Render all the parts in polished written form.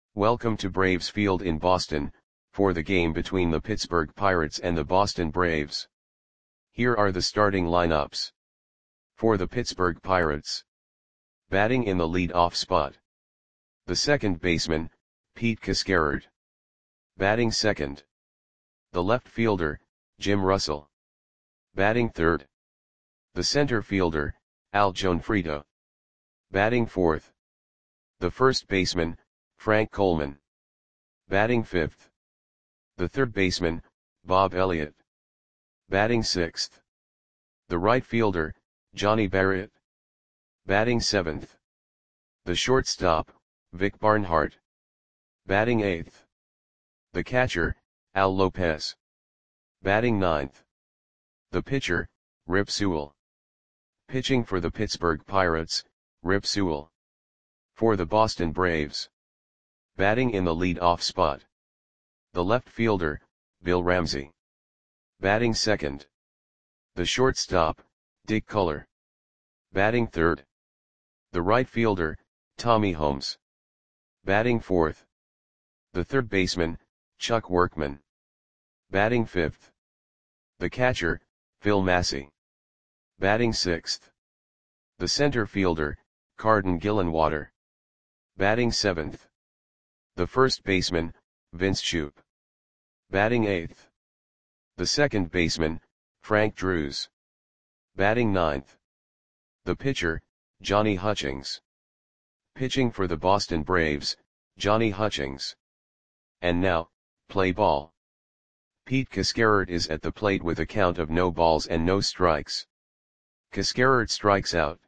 Welcome to Braves Field in Boston, for the game between the Pittsburgh Pirates and the Boston Braves. Here are the starting lineups. For the Pittsburgh Pirates. Batting in the lead-off spot. The second baseman, Pete Cascarard. Batting second. The left fielder, Jim Russell. Batting third. The center fielder, Al Gionfriddo. Batting fourth. The first baseman, Frank Coleman. Batting fifth. The third baseman, Bob Elliott. Batting sixth. The right fielder, Johnny Barrett. Batting seventh. The shortstop, Vic Barnhart. Batting eighth. The catcher, Al Lopez. Batting ninth. The pitcher, Rip Sewell. Pitching for the Pittsburgh Pirates, Rip Sewell. For the Boston Braves. Batting in the lead-off spot. The left fielder, Bill Ramsey. Batting second. The shortstop, Dick Culler. Batting third. The right fielder, Tommy Holmes. Batting fourth. The third baseman, Chuck Workman. Batting fifth. The catcher, Phil Massey. Batting sixth. The center fielder, Carden Gillenwater. Batting seventh. The first baseman, Vince Shoop. Batting eighth. The second baseman, Frank Drews. Batting ninth. The pitcher, Johnny Hutchings. Pitching for the Boston Braves, Johnny Hutchings. And now, play ball. Pete Cascarard is at the plate with a count of no balls and no strikes. Cascarard strikes out.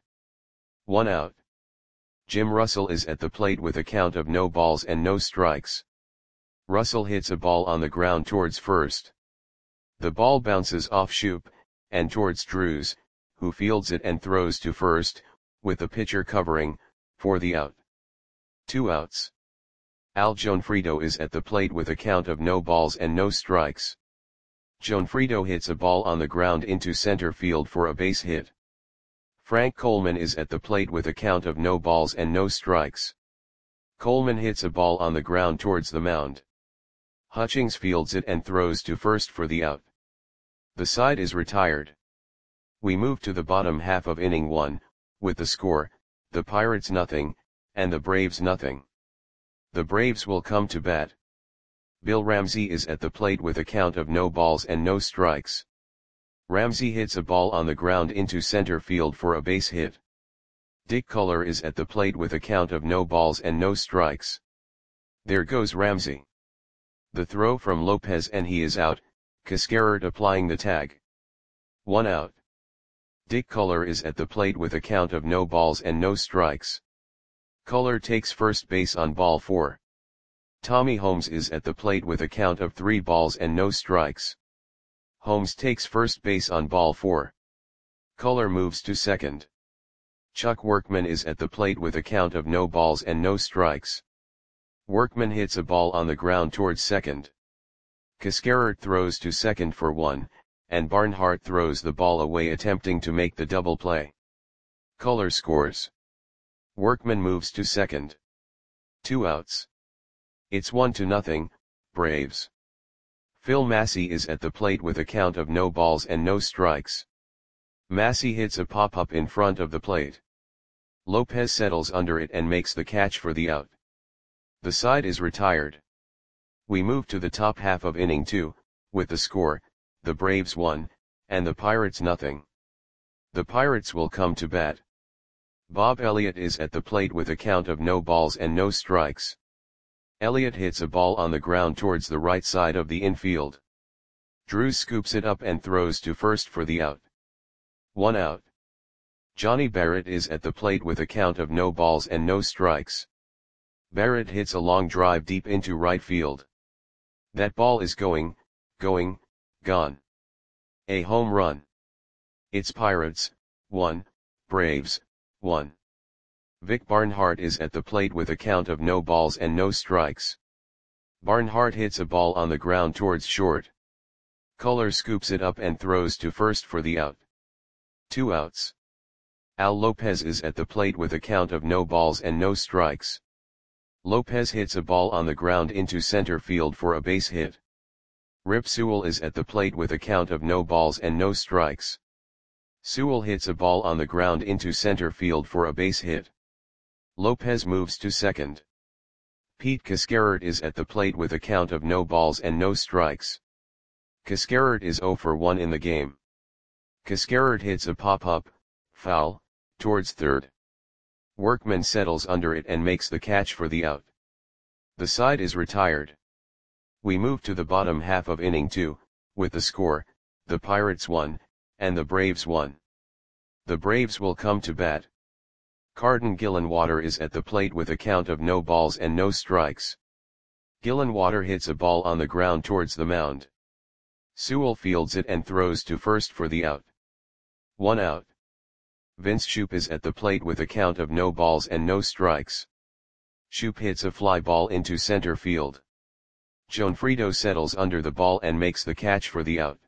1 out. Jim Russell is at the plate with a count of no balls and no strikes. Russell hits a ball on the ground towards first. The ball bounces off Shoop, and towards Drews, who fields it and throws to first, with the pitcher covering, for the out. 2 outs. Al Gionfriddo is at the plate with a count of no balls and no strikes. Gionfriddo hits a ball on the ground into center field for a base hit. Frank Coleman is at the plate with a count of no balls and no strikes. Coleman hits a ball on the ground towards the mound. Hutchings fields it and throws to first for the out. The side is retired. We move to the bottom half of inning 1, with the score, the Pirates nothing, and the Braves nothing. The Braves will come to bat. Bill Ramsey is at the plate with a count of no balls and no strikes. Ramsey hits a ball on the ground into center field for a base hit. Dick Culler is at the plate with a count of no balls and no strikes. There goes Ramsey. The throw from Lopez and he is out, Cascarard applying the tag. 1 out. Dick Culler is at the plate with a count of no balls and no strikes. Culler takes first base on ball 4. Tommy Holmes is at the plate with a count of 3 balls and no strikes. Holmes takes first base on ball 4. Culler moves to second. Chuck Workman is at the plate with a count of no balls and no strikes. Workman hits a ball on the ground towards second. Cascarard throws to second for 1, and Barnhart throws the ball away attempting to make the double play. Culler scores. Workman moves to second. 2 outs. It's 1-0, Braves. Phil Massey is at the plate with a count of no balls and no strikes. Massey hits a pop-up in front of the plate. Lopez settles under it and makes the catch for the out. The side is retired. We move to the top half of inning 2, with the score, the Braves 1, and the Pirates nothing. The Pirates will come to bat. Bob Elliott is at the plate with a count of no balls and no strikes. Elliott hits a ball on the ground towards the right side of the infield. Drews scoops it up and throws to first for the out. 1 out. Johnny Barrett is at the plate with a count of no balls and no strikes. Barrett hits a long drive deep into right field. That ball is gone. A home run. It's Pirates, 1, Braves, 1. Vic Barnhart is at the plate with a count of no balls and no strikes. Barnhart hits a ball on the ground towards short. Culler scoops it up and throws to first for the out. 2 outs. Al Lopez is at the plate with a count of no balls and no strikes. Lopez hits a ball on the ground into center field for a base hit. Rip Sewell is at the plate with a count of no balls and no strikes. Sewell hits a ball on the ground into center field for a base hit. Lopez moves to second. Pete Cascarert is at the plate with a count of no balls and no strikes. Cascarert is 0 for 1 in the game. Cascarert hits a pop-up, foul, towards third. Workman settles under it and makes the catch for the out. The side is retired. We move to the bottom half of inning 2, with the score, the Pirates 1, and the Braves 1. The Braves will come to bat. Carden Gillenwater is at the plate with a count of no balls and no strikes. Gillenwater hits a ball on the ground towards the mound. Sewell fields it and throws to first for the out. 1 out. Vince Shoop is at the plate with a count of no balls and no strikes. Shoop hits a fly ball into center field. Gionfriddo settles under the ball and makes the catch for the out.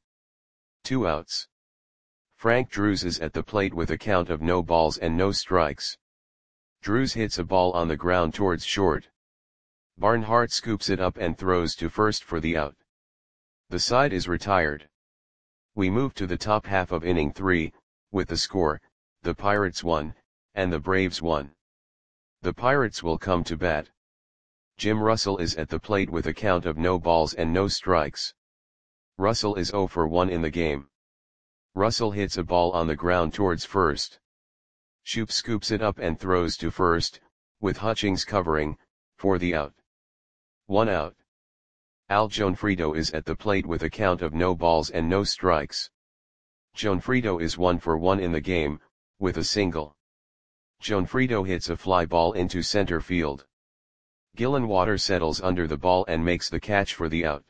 2 outs. Frank Drews is at the plate with a count of no balls and no strikes. Drews hits a ball on the ground towards short. Barnhart scoops it up and throws to first for the out. The side is retired. We move to the top half of inning 3, with the score, the Pirates 1, and the Braves 1. The Pirates will come to bat. Jim Russell is at the plate with a count of no balls and no strikes. Russell is 0 for 1 in the game. Russell hits a ball on the ground towards first. Shoop scoops it up and throws to first, with Hutchings covering, for the out. 1 out. Al Gionfriddo is at the plate with a count of no balls and no strikes. Gionfriddo is 1 for 1 in the game, with a single. Gionfriddo hits a fly ball into center field. Gillenwater settles under the ball and makes the catch for the out.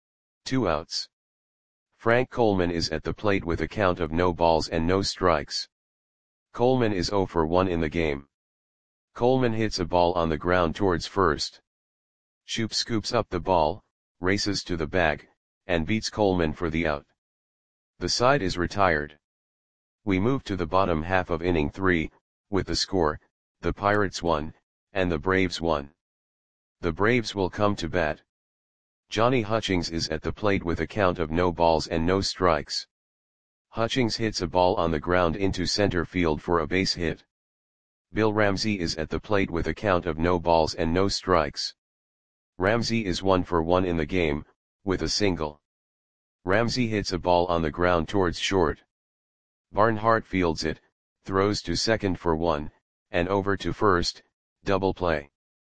2 outs. Frank Coleman is at the plate with a count of no balls and no strikes. Coleman is 0 for 1 in the game. Coleman hits a ball on the ground towards first. Shoop scoops up the ball, races to the bag, and beats Coleman for the out. The side is retired. We move to the bottom half of inning 3, with the score, the Pirates 1, and the Braves 1. The Braves will come to bat. Johnny Hutchings is at the plate with a count of no balls and no strikes. Hutchings hits a ball on the ground into center field for a base hit. Bill Ramsey is at the plate with a count of no balls and no strikes. Ramsey is 1 for 1 in the game, with a single. Ramsey hits a ball on the ground towards short. Barnhart fields it, throws to second for 1, and over to first, double play.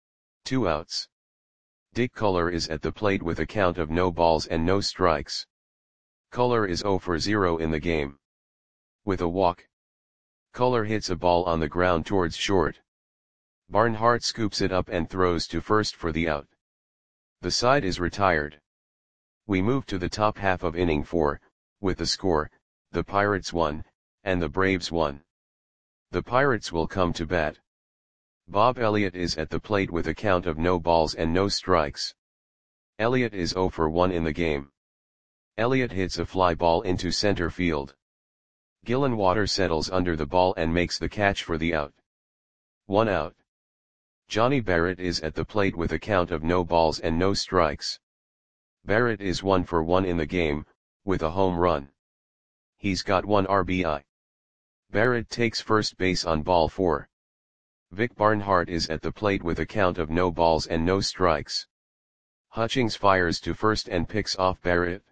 2 outs. Dick Culler is at the plate with a count of no balls and no strikes. Culler is 0 for 0 in the game. With a walk. Culler hits a ball on the ground towards short. Barnhart scoops it up and throws to first for the out. The side is retired. We move to the top half of inning 4, with the score, the Pirates 1, and the Braves 1. The Pirates will come to bat. Bob Elliott is at the plate with a count of no balls and no strikes. Elliott is 0 for 1 in the game. Elliott hits a fly ball into center field. Gillenwater settles under the ball and makes the catch for the out. 1 out. Johnny Barrett is at the plate with a count of no balls and no strikes. Barrett is 1 for 1 in the game, with a home run. He's got 1 RBI. Barrett takes first base on ball 4. Vic Barnhart is at the plate with a count of no balls and no strikes. Hutchings fires to first and picks off Barrett.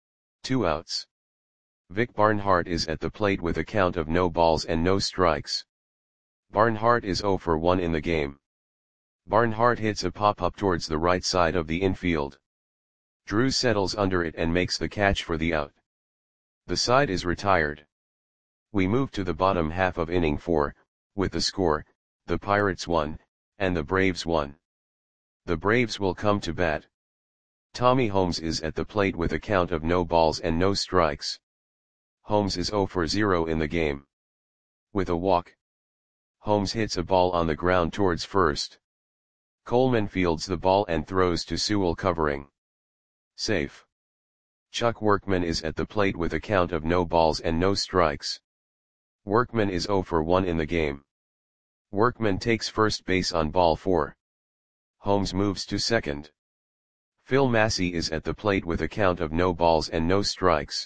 2 outs. Vic Barnhart is at the plate with a count of no balls and no strikes. Barnhart is 0 for 1 in the game. Barnhart hits a pop-up towards the right side of the infield. Drews settles under it and makes the catch for the out. The side is retired. We move to the bottom half of inning 4, with the score, the Pirates 1, and the Braves 1. The Braves will come to bat. Tommy Holmes is at the plate with a count of no balls and no strikes. Holmes is 0 for 0 in the game. With a walk. Holmes hits a ball on the ground towards first. Coleman fields the ball and throws to Sewell covering. Safe. Chuck Workman is at the plate with a count of no balls and no strikes. Workman is 0 for 1 in the game. Workman takes first base on ball 4. Holmes moves to second. Phil Massey is at the plate with a count of no balls and no strikes.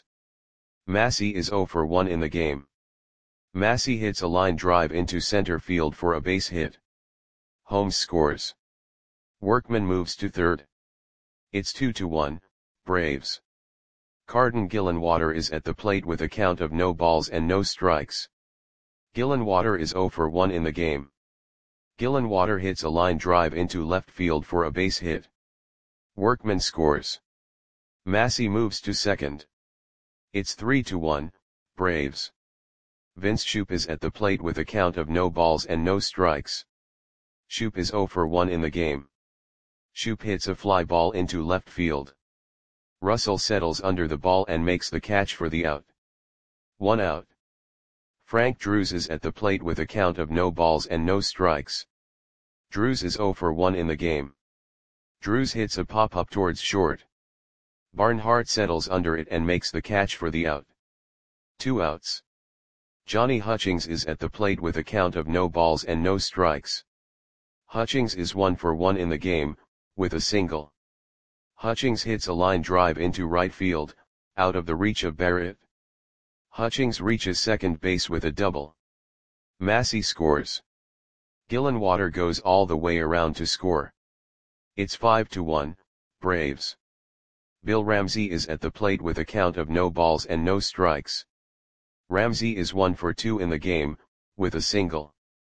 Massey is 0 for 1 in the game. Massey hits a line drive into center field for a base hit. Holmes scores. Workman moves to third. It's 2-1, Braves. Carden Gillenwater is at the plate with a count of no balls and no strikes. Gillenwater is 0 for 1 in the game. Gillenwater hits a line drive into left field for a base hit. Workman scores. Massey moves to second. It's 3-1, Braves. Vince Shoop is at the plate with a count of no balls and no strikes. Shoop is 0 for 1 in the game. Shoop hits a fly ball into left field. Russell settles under the ball and makes the catch for the out. 1 out. Frank Drews is at the plate with a count of no balls and no strikes. Drews is 0 for 1 in the game. Drews hits a pop-up towards short. Barnhart settles under it and makes the catch for the out. 2 outs. Johnny Hutchings is at the plate with a count of no balls and no strikes. Hutchings is 1 for 1 in the game, with a single. Hutchings hits a line drive into right field, out of the reach of Barrett. Hutchings reaches second base with a double. Massey scores. Gillenwater goes all the way around to score. It's 5-1, Braves. Bill Ramsey is at the plate with a count of no balls and no strikes. Ramsey is 1 for 2 in the game, with a single.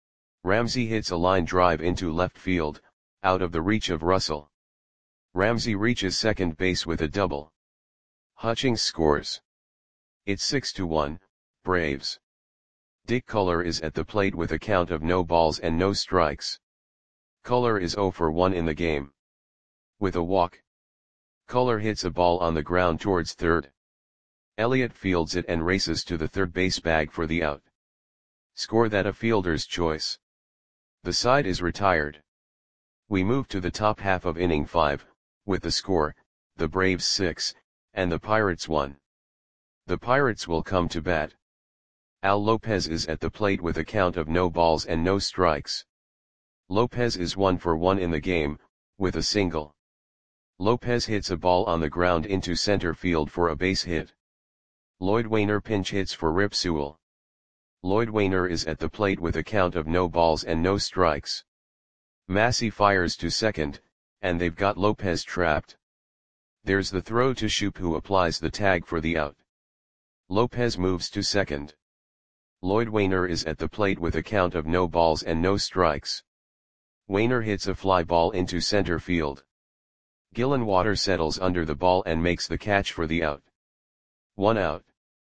Ramsey hits a line drive into left field, out of the reach of Russell. Ramsey reaches second base with a double. Hutchings scores. It's 6-1, Braves. Dick Culler is at the plate with a count of no balls and no strikes. Culler is 0 for 1 in the game. With a walk. Culler hits a ball on the ground towards third. Elliott fields it and races to the third base bag for the out. Score that a fielder's choice. The side is retired. We move to the top half of inning 5, with the score, the Braves 6, and the Pirates 1. The Pirates will come to bat. Al Lopez is at the plate with a count of no balls and no strikes. Lopez is 1 for 1 in the game, with a single. Lopez hits a ball on the ground into center field for a base hit. Lloyd Wainer pinch hits for Rip Sewell. Lloyd Wainer is at the plate with a count of no balls and no strikes. Massey fires to second, and they've got Lopez trapped. There's the throw to Shoop, who applies the tag for the out. Lopez moves to second. Lloyd Wainer is at the plate with a count of no balls and no strikes. Wainer hits a fly ball into center field. Gillenwater settles under the ball and makes the catch for the out. 1 out.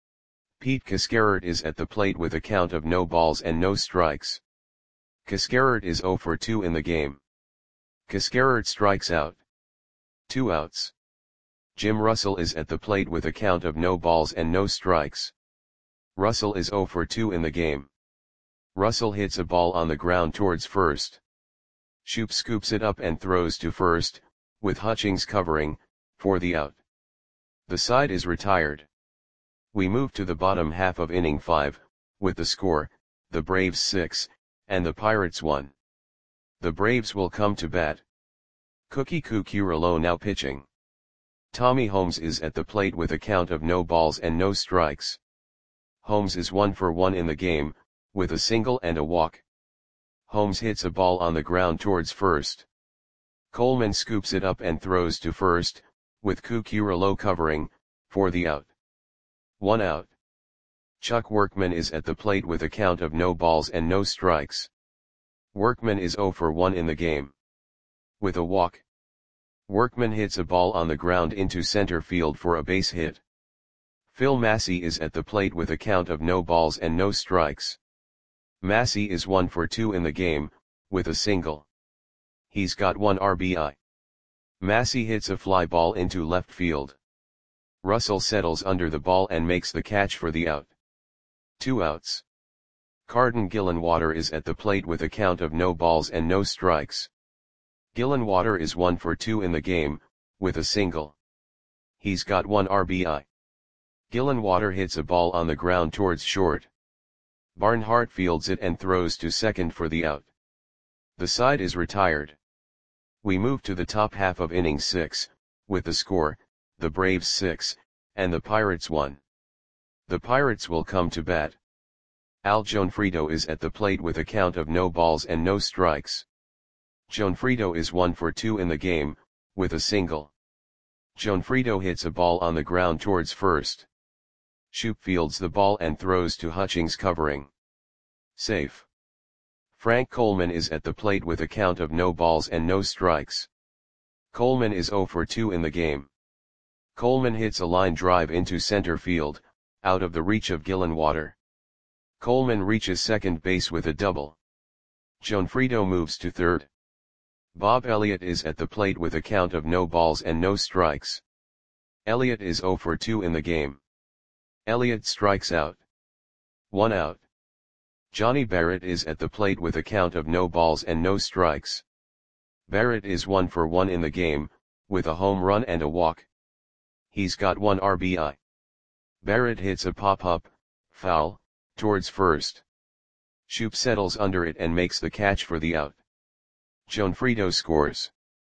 Pete Cascarert is at the plate with a count of no balls and no strikes. Cascarert is 0 for 2 in the game. Cascarert strikes out. 2 outs. Jim Russell is at the plate with a count of no balls and no strikes. Russell is 0 for 2 in the game. Russell hits a ball on the ground towards first. Shoop scoops it up and throws to first, with Hutchings covering, for the out. The side is retired. We move to the bottom half of inning 5, with the score, the Braves 6, and the Pirates 1. The Braves will come to bat. Cookie Cucurullo now pitching. Tommy Holmes is at the plate with a count of no balls and no strikes. Holmes is 1 for 1 in the game, with a single and a walk. Holmes hits a ball on the ground towards first. Coleman scoops it up and throws to first, with Cucurullo covering, for the out. 1 out. Chuck Workman is at the plate with a count of no balls and no strikes. Workman is 0 for 1 in the game. With a walk. Workman hits a ball on the ground into center field for a base hit. Phil Massey is at the plate with a count of no balls and no strikes. Massey is 1 for 2 in the game, with a single. He's got 1 RBI. Massey hits a fly ball into left field. Russell settles under the ball and makes the catch for the out. 2 outs. Carden Gillenwater is at the plate with a count of no balls and no strikes. Gillenwater is 1 for 2 in the game, with a single. He's got 1 RBI. Gillenwater hits a ball on the ground towards short. Barnhart fields it and throws to second for the out. The side is retired. We move to the top half of inning 6, with the score, the Braves 6, and the Pirates 1. The Pirates will come to bat. Al Gionfriddo is at the plate with a count of no balls and no strikes. Gionfriddo is 1 for 2 in the game, with a single. Gionfriddo hits a ball on the ground towards first. Shoop fields the ball and throws to Hutchings covering. Safe. Frank Coleman is at the plate with a count of no balls and no strikes. Coleman is 0 for 2 in the game. Coleman hits a line drive into center field, out of the reach of Gillenwater. Coleman reaches second base with a double. Gionfriddo moves to third. Bob Elliott is at the plate with a count of no balls and no strikes. Elliott is 0 for 2 in the game. Elliott strikes out. 1 out. Johnny Barrett is at the plate with a count of no balls and no strikes. Barrett is 1 for 1 in the game, with a home run and a walk. He's got 1 RBI. Barrett hits a pop-up, foul, towards first. Shoop settles under it and makes the catch for the out. Gionfriddo scores.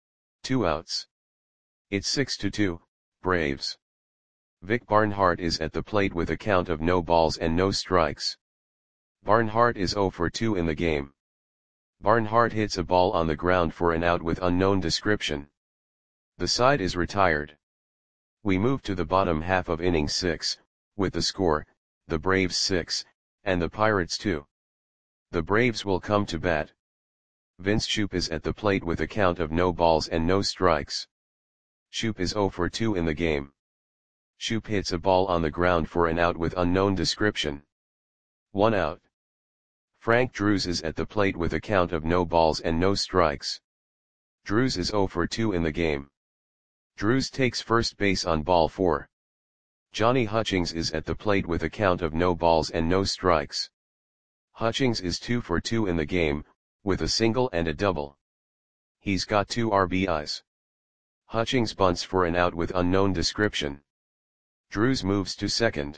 2 outs. It's 6-2, Braves. Vic Barnhart is at the plate with a count of no balls and no strikes. Barnhart is 0 for 2 in the game. Barnhart hits a ball on the ground for an out with unknown description. The side is retired. We move to the bottom half of inning 6, with the score, the Braves 6, and the Pirates 2. The Braves will come to bat. Vince Shoop is at the plate with a count of no balls and no strikes. Shoop is 0 for 2 in the game. Shoop hits a ball on the ground for an out with unknown description. 1 out. Frank Drews is at the plate with a count of no balls and no strikes. Drews is 0 for 2 in the game. Drews takes first base on ball 4. Johnny Hutchings is at the plate with a count of no balls and no strikes. Hutchings is 2 for 2 in the game, with a single and a double. He's got 2 RBIs. Hutchings bunts for an out with unknown description. Drews moves to second.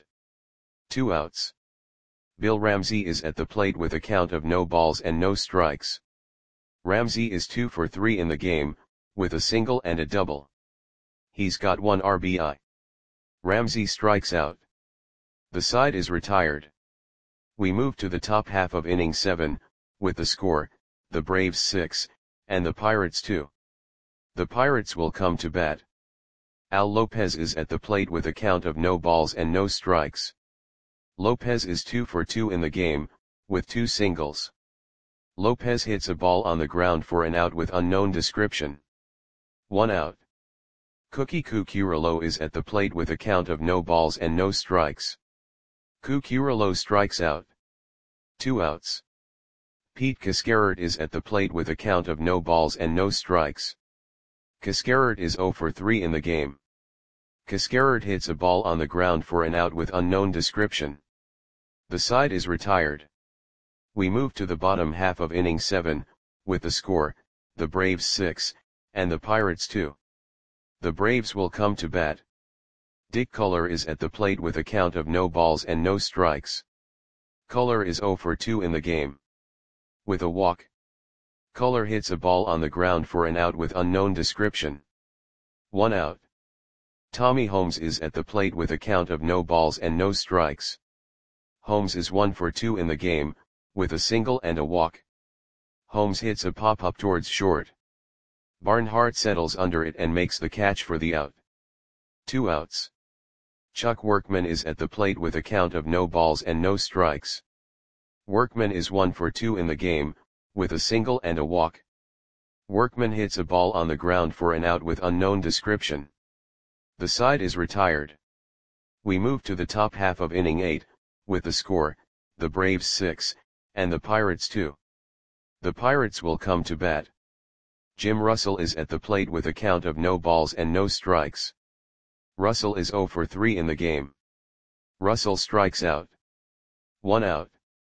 2 outs. Bill Ramsey is at the plate with a count of no balls and no strikes. Ramsey is 2 for 3 in the game, with a single and a double. He's got 1 RBI. Ramsey strikes out. The side is retired. We move to the top half of inning 7, with the score, the Braves 6, and the Pirates 2. The Pirates will come to bat. Al Lopez is at the plate with a count of no balls and no strikes. Lopez is 2 for 2 in the game, with 2 singles. Lopez hits a ball on the ground for an out with unknown description. 1 out. Cookie Cucurullo is at the plate with a count of no balls and no strikes. Cucurullo strikes out. 2 outs. Pete Cascarert is at the plate with a count of no balls and no strikes. Cascarert is 0 for 3 in the game. Cascarert hits a ball on the ground for an out with unknown description. The side is retired. We move to the bottom half of inning 7, with the score, the Braves 6, and the Pirates 2. The Braves will come to bat. Dick Culler is at the plate with a count of no balls and no strikes. Culler is 0 for 2 in the game. With a walk. Culler hits a ball on the ground for an out with unknown description. 1 out. Tommy Holmes is at the plate with a count of no balls and no strikes. Holmes is 1 for 2 in the game, with a single and a walk. Holmes hits a pop-up towards short. Barnhart settles under it and makes the catch for the out. 2 outs. Chuck Workman is at the plate with a count of no balls and no strikes. Workman is 1 for 2 in the game, with a single and a walk. Workman hits a ball on the ground for an out with unknown description. The side is retired. We move to the top half of inning 8, with the score, the Braves 6, and the Pirates 2. The Pirates will come to bat. Jim Russell is at the plate with a count of no balls and no strikes. Russell is 0 for 3 in the game. Russell strikes out. 1 out.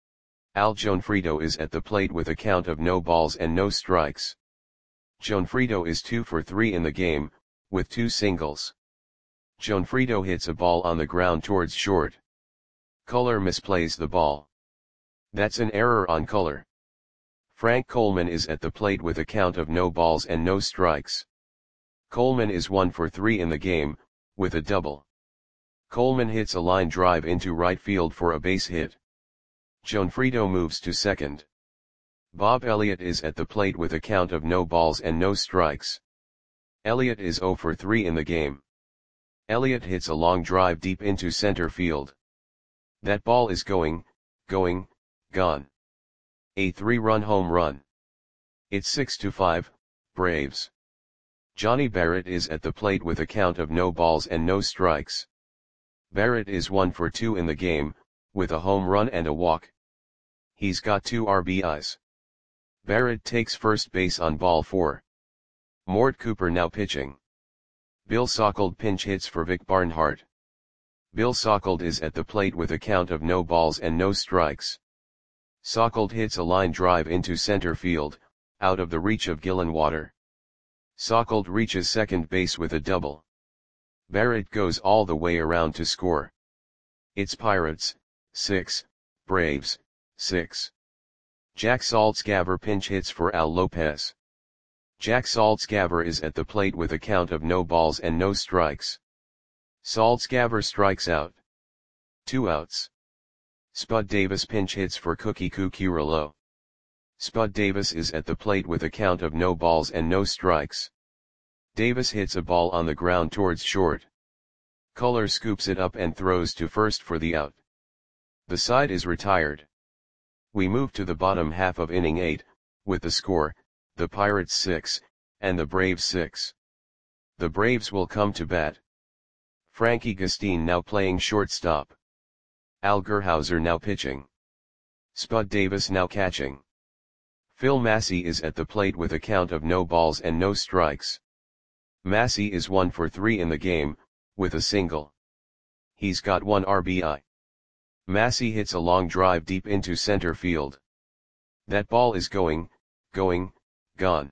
Al Gionfriddo is at the plate with a count of no balls and no strikes. Gionfriddo is 2 for 3 in the game, with 2 singles. Gionfriddo hits a ball on the ground towards short. Culler misplays the ball. That's an error on Culler. Frank Coleman is at the plate with a count of no balls and no strikes. Coleman is 1 for 3 in the game, with a double. Coleman hits a line drive into right field for a base hit. Gionfriddo moves to second. Bob Elliott is at the plate with a count of no balls and no strikes. Elliott is 0 for 3 in the game. Elliott hits a long drive deep into center field. That ball is going, gone. A 3-run home run. It's 6-5, Braves. Johnny Barrett is at the plate with a count of no balls and no strikes. Barrett is 1 for 2 in the game, with a home run and a walk. He's got 2 RBIs. Barrett takes first base on ball 4. Mort Cooper now pitching. Bill Sauckled pinch hits for Vic Barnhart. Bill Sauckled is at the plate with a count of no balls and no strikes. Sauckled hits a line drive into center field, out of the reach of Gillenwater. Sauckled reaches second base with a double. Barrett goes all the way around to score. It's Pirates, 6, Braves, 6. Jack Saltzgaver pinch hits for Al Lopez. Jack Saltzgaver is at the plate with a count of no balls and no strikes. Saltzgaver strikes out. 2 outs. Spud Davis pinch hits for Cookie Cucurullo. Spud Davis is at the plate with a count of no balls and no strikes. Davis hits a ball on the ground towards short. Culler scoops it up and throws to first for the out. The side is retired. We move to the bottom half of inning 8, with the score, the Pirates 6, and the Braves 6. The Braves will come to bat. Frankie Gustine now playing shortstop. Al Gerhauser now pitching. Spud Davis now catching. Phil Massey is at the plate with a count of no balls and no strikes. Massey is 1 for 3 in the game, with a single. He's got 1 RBI. Massey hits a long drive deep into center field. That ball is going, gone.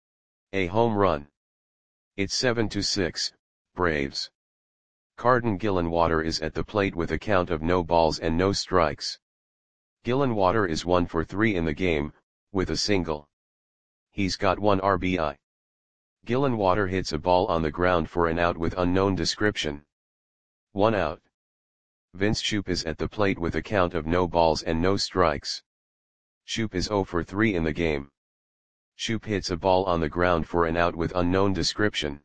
A home run. It's 7-6, Braves. Carden Gillenwater is at the plate with a count of no balls and no strikes. Gillenwater is 1 for 3 in the game, with a single. He's got 1 RBI. Gillenwater hits a ball on the ground for an out with unknown description. 1 out. Vince Shoop is at the plate with a count of no balls and no strikes. Shoop is 0 for 3 in the game. Shoop hits a ball on the ground for an out with unknown description.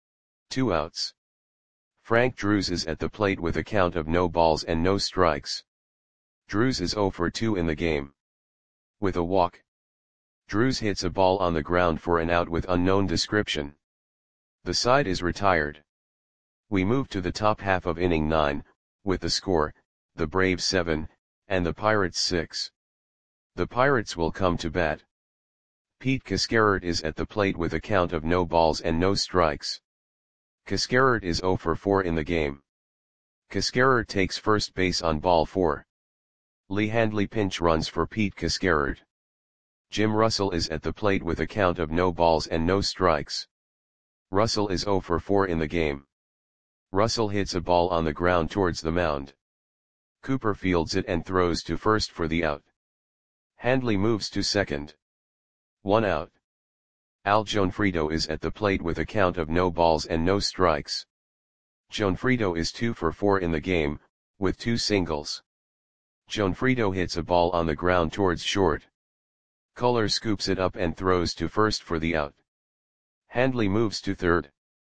2 outs. Frank Drews is at the plate with a count of no balls and no strikes. Drews is 0 for 2 in the game. With a walk. Drews hits a ball on the ground for an out with unknown description. The side is retired. We move to the top half of inning 9, with the score, the Braves 7, and the Pirates 6. The Pirates will come to bat. Pete Cascarert is at the plate with a count of no balls and no strikes. Cascarert is 0 for 4 in the game. Cascarert takes first base on ball 4. Lee Handley pinch runs for Pete Cascarert. Jim Russell is at the plate with a count of no balls and no strikes. Russell is 0 for 4 in the game. Russell hits a ball on the ground towards the mound. Cooper fields it and throws to first for the out. Handley moves to second. 1 out. Al Gionfriddo is at the plate with a count of no balls and no strikes. Gionfriddo is 2 for 4 in the game, with 2 singles. Gionfriddo hits a ball on the ground towards short. Culler scoops it up and throws to first for the out. Handley moves to third.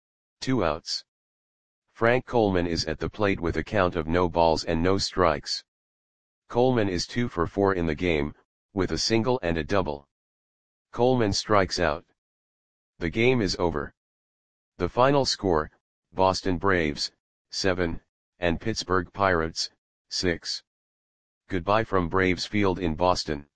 2 outs. Frank Coleman is at the plate with a count of no balls and no strikes. Coleman is 2 for 4 in the game, with a single and a double. Coleman strikes out. The game is over. The final score, Boston Braves, 7, and Pittsburgh Pirates, 6. Goodbye from Braves Field in Boston.